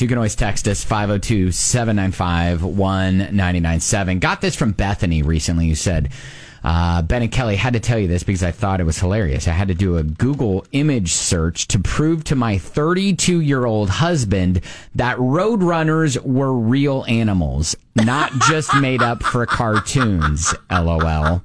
You can always text us 502-795-1997. Got this from Bethany recently. You said, Ben and Kelly, had to tell you this because I thought it was hilarious. I had to do a Google image search to prove to my 32-year-old husband that roadrunners were real animals, not just made up for cartoons. LOL.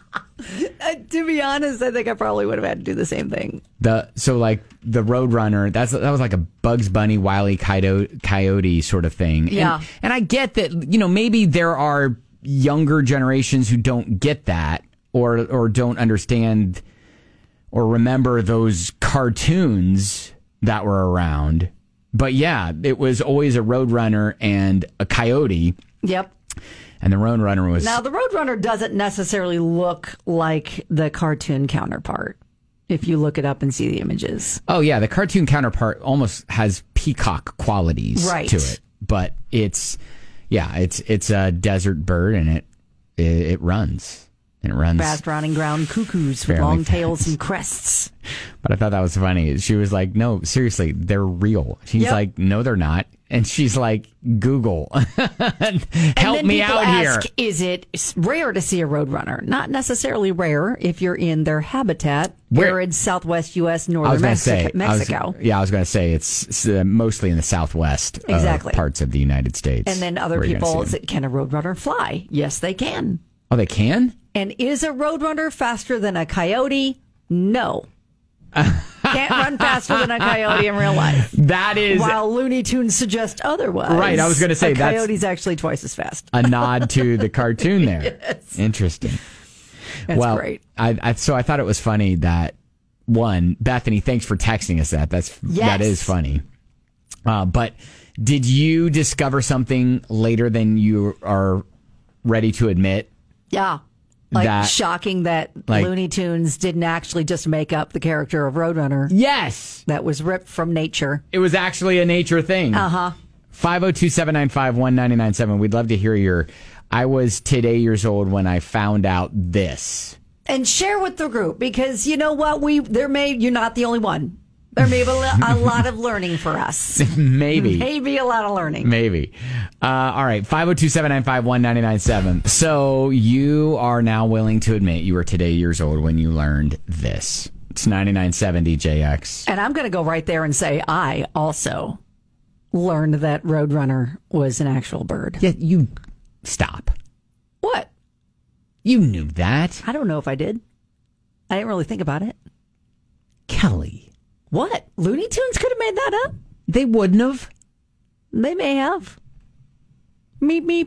To be honest, I think I probably would have had to do the same thing. The Roadrunner, that was like a Bugs Bunny, Wile E. Coyote sort of thing. Yeah. And I get that, maybe there are younger generations who don't get that or don't understand or remember those cartoons that were around. But yeah, it was always a Roadrunner and a coyote. Yep. And the Roadrunner was... Now, the Roadrunner doesn't necessarily look like the cartoon counterpart, if you look it up and see the images. Oh, yeah. The cartoon counterpart almost has peacock qualities to it. But it's a desert bird, and it runs. And it runs... Fast running ground cuckoos with long tails and crests. But I thought that was funny. She was like, no, seriously, they're real. She's like, no, they're not. And she's like, Google, help me out here. Is it rare to see a roadrunner? Not necessarily rare if you're in their habitat, arid Southwest U.S., northern Mexico. I was going to say it's mostly in the Southwest parts of the United States. And then other people, can a roadrunner fly? Yes, they can. Oh, they can? And is a roadrunner faster than a coyote? No. Can't run faster than a coyote in real life. That is... While Looney Tunes suggest otherwise. Right, I was going to say a coyote's actually twice as fast. A nod to the cartoon there. Yes. Interesting. That's great. So I thought it was funny that, one, Bethany, thanks for texting us that. That is funny. But did you discover something later than you are ready to admit? Yeah. Shocking that Looney Tunes didn't actually just make up the character of Roadrunner. Yes. That was ripped from nature. It was actually a nature thing. 502-795-1997. We'd love to hear I was today years old when I found out this. And share with the group, because you know what? You're not the only one. There may be a lot of learning for us. Maybe. Maybe a lot of learning. Maybe. All right. 502-795-1997. So you are now willing to admit you were today years old when you learned this. It's 99.7 DJX. And I'm going to go right there and say I also learned that Roadrunner was an actual bird. Yeah, you stop. What? You knew that. I don't know if I did. I didn't really think about it. Kelly. What? Looney Tunes could have made that up? They wouldn't have. They may have. Meep, meep.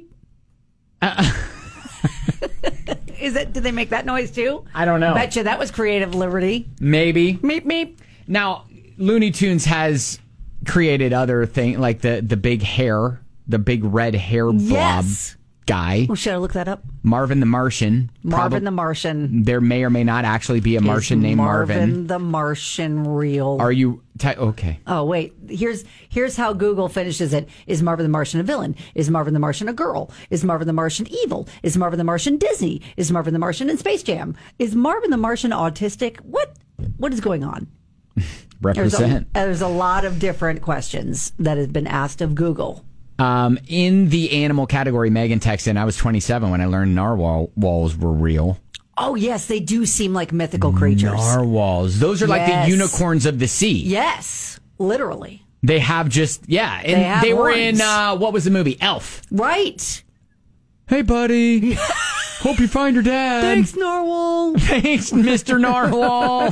Did they make that noise too? I don't know. Bet you that was creative liberty. Maybe. Meep, meep. Now, Looney Tunes has created other things, like the big hair, the big red hair blob guy. Oh, should I look that up? Marvin the Martian. The Martian. There may or may not actually be a Martian named Marvin. Marvin the Martian real? Are you... okay. Oh, wait. Here's how Google finishes it. Is Marvin the Martian a villain? Is Marvin the Martian a girl? Is Marvin the Martian evil? Is Marvin the Martian Disney? Is Marvin the Martian in Space Jam? Is Marvin the Martian autistic? What is going on? Represent. There's a lot of different questions that have been asked of Google. In the animal category, Megan texted in, I was 27 when I learned narwhals were real. Oh, yes, they do seem like mythical creatures. Narwhals. Those are like the unicorns of the sea. Yes, literally. They have and they were in, what was the movie? Elf. Right. Hey, buddy. Hope you find your dad. Thanks, Narwhal. Thanks, Mr. Narwhal.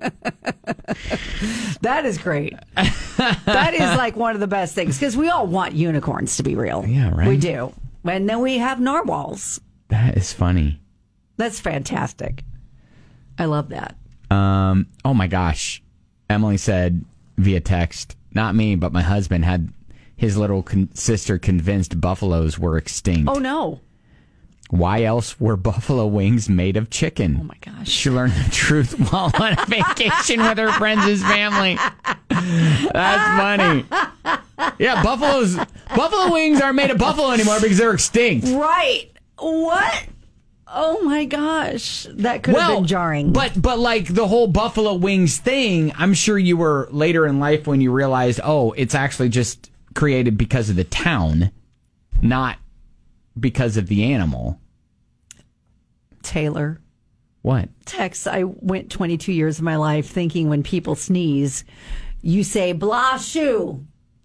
That is great. That is like one of the best things, because we all want unicorns to be real. Yeah, right. We do. And then we have narwhals. That is funny. That's fantastic. I love that. Oh, my gosh. Emily said via text, not me, but my husband had his little sister convinced buffaloes were extinct. Oh, no. Why else were buffalo wings made of chicken? Oh, my gosh. She learned the truth while on a vacation with her friends' family. That's funny. Yeah, buffalo wings aren't made of buffalo anymore because they're extinct. Right. What? Oh, my gosh. That could have been jarring. But like the whole buffalo wings thing, I'm sure you were later in life when you realized, it's actually just created because of the town, not because of the animal. Taylor. What? Tex, I went 22 years of my life thinking when people sneeze, you say, blah shoo.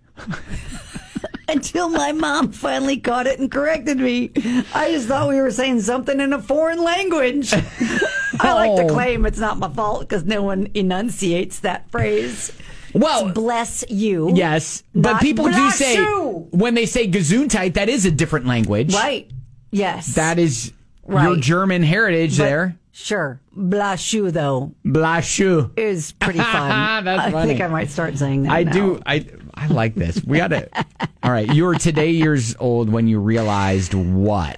Until my mom finally caught it and corrected me. I just thought we were saying something in a foreign language. I like to claim it's not my fault because no one enunciates that phrase. Well, it's bless you. Yes, but people do say, you. when they say Gesundheit, that is a different language. Right. Yes. That is your German heritage there. Sure. Blashu, though. Blashu. Is pretty fun. That's funny. I think I might start saying that now. I like this. We got to. All right. You were today years old when you realized what?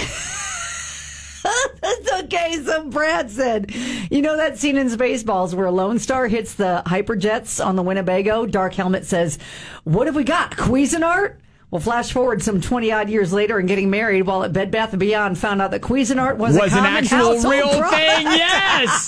That's okay. So Brad said, you know that scene in Spaceballs where Lone Star hits the hyperjets on the Winnebago? Dark Helmet says, what have we got? Cuisinart? Well, flash forward some 20-odd years later and getting married while at Bed Bath & Beyond found out that Cuisinart was a an common actual household real product. thing, yes!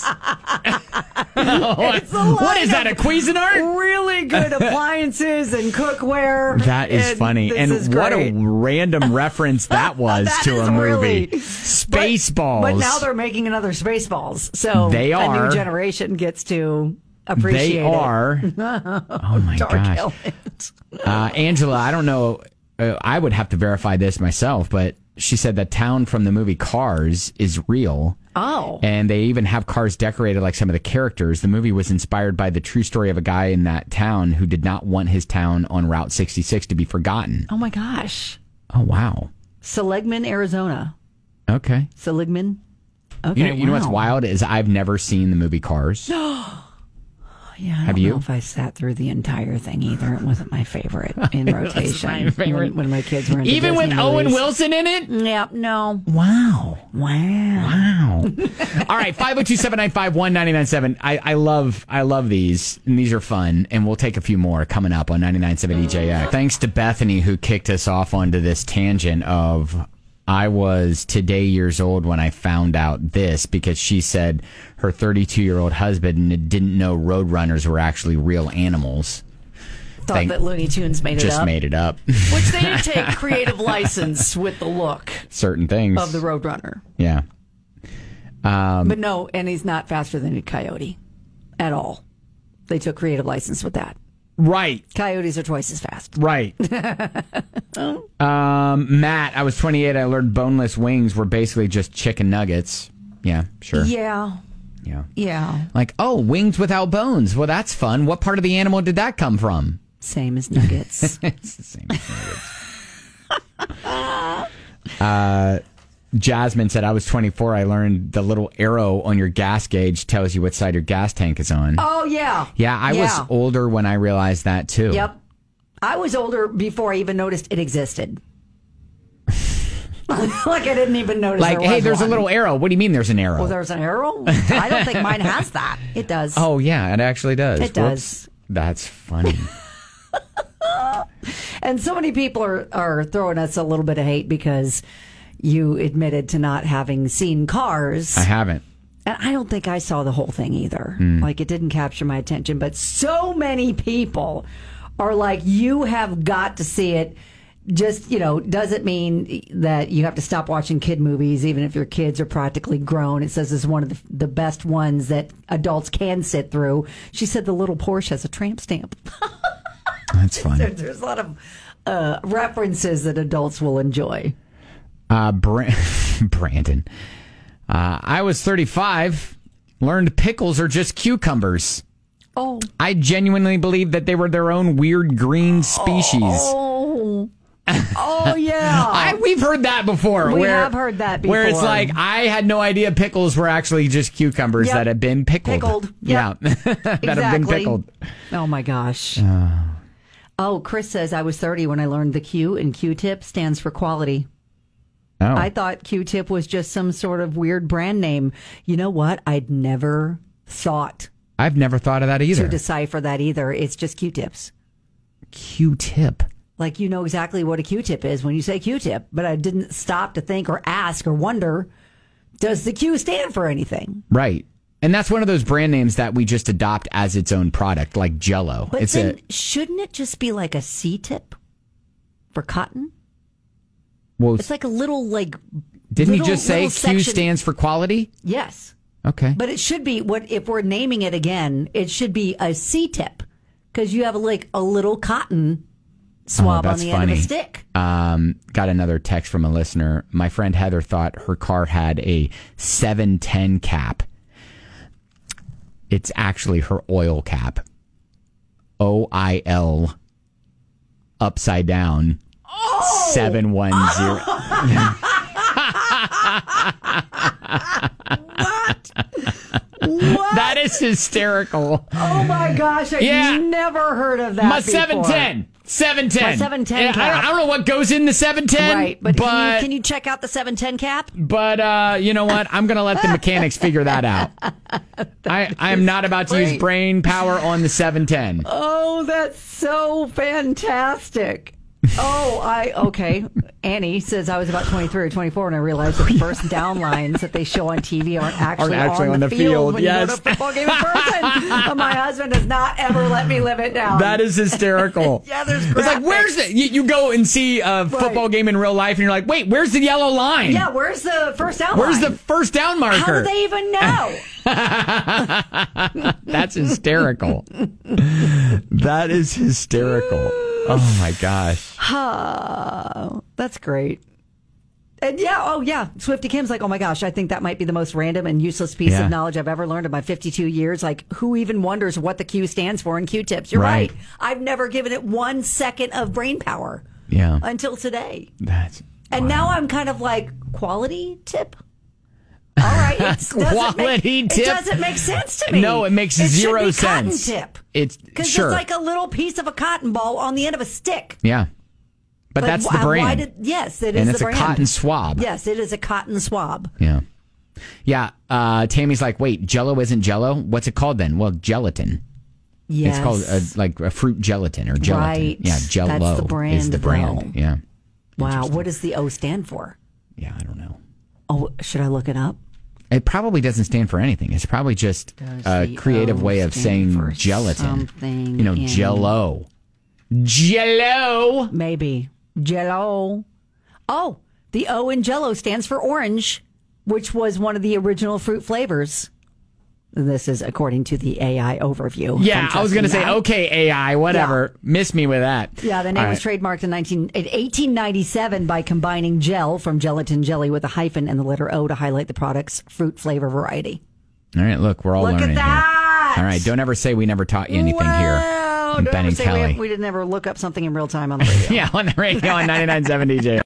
What is that, a Cuisinart? Really good appliances and cookware. That is funny. And what a random reference that was to a movie. Spaceballs. But now they're making another Spaceballs. So they a are. new generation gets to appreciate it. They are. Oh, my Dark gosh. Helmet. Angela, I don't know. I would have to verify this myself, but she said that town from the movie Cars is real. Oh. And they even have cars decorated like some of the characters. The movie was inspired by the true story of a guy in that town who did not want his town on Route 66 to be forgotten. Oh, my gosh. Oh, wow. Seligman, Arizona. Okay. Seligman. Okay. You know what's wild is I've never seen the movie Cars. Yeah, I Have don't you? know if I sat through the entire thing either. It wasn't my favorite in rotation. my favorite. When my kids were into Even Disney with movies. Owen Wilson in it? Yeah, no. Wow. Wow. All right, 502-795-1997. I love these, and these are fun, and we'll take a few more coming up on 99.7 EJX. Thanks to Bethany, who kicked us off onto this tangent of I was today years old when I found out this, because she said her 32-year-old husband didn't know roadrunners were actually real animals. Thought that Looney Tunes made it up. Just made it up. Which they take creative license with the look Certain things. of the Roadrunner. Yeah. But no, and he's not faster than a coyote at all. They took creative license with that. Right. Coyotes are twice as fast. Right. Matt, I was 28. I learned boneless wings were basically just chicken nuggets. Yeah, sure. Yeah. Yeah. Like, oh, wings without bones. Well, that's fun. What part of the animal did that come from? Same as nuggets. It's the same as nuggets. Jasmine said, I was 24. I learned the little arrow on your gas gauge tells you what side your gas tank is on. Oh, yeah. Yeah, I was older when I realized that, too. Yep. I was older before I even noticed it existed. Like I didn't even notice Like, there hey, was there's one. a little arrow. What do you mean there's an arrow? Oh, there's an arrow? I don't think mine has that. It does. Oh, yeah, it actually does. It does. Whoops. That's funny. And so many people are throwing us a little bit of hate because you admitted to not having seen Cars. I haven't. And I don't think I saw the whole thing either. Like, it didn't capture my attention. But so many people are like, you have got to see it. Just, doesn't mean that you have to stop watching kid movies, even if your kids are practically grown. It says it's one of the best ones that adults can sit through. She said the little Porsche has a tramp stamp. That's funny. There's a lot of references that adults will enjoy. Brandon. I was 35, learned pickles are just cucumbers. Oh. I genuinely believed that they were their own weird green species. Oh, yeah. We've heard that before. We have heard that before. Where it's like, I had no idea pickles were actually just cucumbers that had been pickled. Yep. Yeah. That have been pickled. Oh, my gosh. Oh, Chris says, I was 30 when I learned the Q, and Q-tip stands for quality. Oh. I thought Q-tip was just some sort of weird brand name. You know what? I'd never thought I've never thought of that either. to decipher that either. It's just Q-tips. Q-tip. Like, you know exactly what a Q-tip is when you say Q-tip, but I didn't stop to think or ask or wonder, does the Q stand for anything? Right. And that's one of those brand names that we just adopt as its own product, like Jell-O. But then, shouldn't it just be like a C-tip? For cotton? Well, It's like a little, like... didn't he little- just say little Q section- stands for quality? Yes. Okay. But it should be, if we're naming it again, it should be a C-tip. Because you have like a little cotton swab on that's the end funny. of a stick. Got another text from a listener. My friend Heather thought her car had a 710 cap. It's actually her oil cap. OIL upside down. 710. What? That is hysterical. Oh my gosh, I've never heard of that My before. 710. 710. My 710 Yeah, cap. I don't know what goes in the 710. Right, but can you check out the 710 cap? But you know what? I'm going to let the mechanics figure that out. I am not about to use great. brain power on the 710. Oh, that's so fantastic. Okay. Annie says I was about 23 or 24 when I realized that the first down lines that they show on TV aren't actually on the field when you go to a football game in person. But my husband does not ever let me live it down. That is hysterical. Yeah, there's graphics. It's like, where's the... You go and see a football game in real life, and you're like, wait, where's the yellow line? Yeah, where's the first down Where's line? the first down marker? How do they even know? That's hysterical. That is hysterical. Oh, my gosh. That's great. And Swifty Kim's like, oh my gosh, I think that might be the most random and useless piece of knowledge I've ever learned in my 52 years. Like, who even wonders what the Q stands for in Q-tips? You're right. I've never given it 1 second of brain power until today. And now I'm kind of like, quality tip? All right. Quality tip? It doesn't make sense to me. No, it makes zero sense. Cotton tip. It's because sure. it's like a little piece of a cotton ball on the end of a stick. Yeah. But that's the brand. Yes, it is the brand. And it's a cotton swab. Yes, it is a cotton swab. Yeah. Yeah. Tammy's like, wait, Jell-O isn't Jell-O? What's it called then? Well, gelatin. Yes. It's called like a fruit gelatin or gelatin. Right. Yeah, Jell-O That's the brand, is the brand. though. Yeah. Wow. What does the O stand for? Yeah, I don't know. Oh, should I look it up? It probably doesn't stand for anything. It's probably just a creative way of saying gelatin. Something Jell-O. Jell-O. Maybe. Jell-O. Oh, the O in Jell-O stands for orange, which was one of the original fruit flavors. This is according to the AI overview. Yeah, I was going to say, okay, AI, whatever. Yeah. Miss me with that. Yeah, the name was trademarked in 1897 by combining gel from gelatin jelly with a hyphen and the letter O to highlight the product's fruit flavor variety. All right, look, we're all learning Look at that! Here. All right, don't ever say we never taught you anything here. Don't Ben ever and say Kelly. we didn't ever look up something in real time on the radio. Yeah, on the radio on 99.7 DJ.